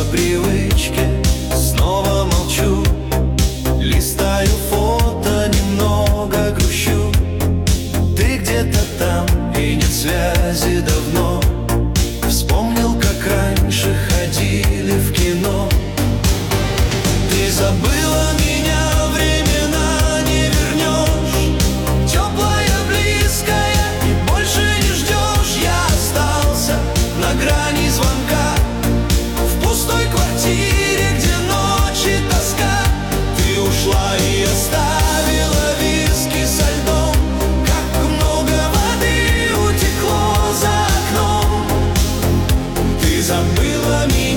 привычке снова молчу. Листаю фото, немного грущу. Ты где-то там, и нет связи давно. Вспомнил, как раньше ходили в кино. Ты забыла меня, времена не вернешь. Теплая, близкая, и больше не ждешь. Я остался на грани звонка, в пустой квартире, где ночи тоска. Ты ушла и оставила виски со льдом. Как много воды утекло за окном. Ты забыла меня.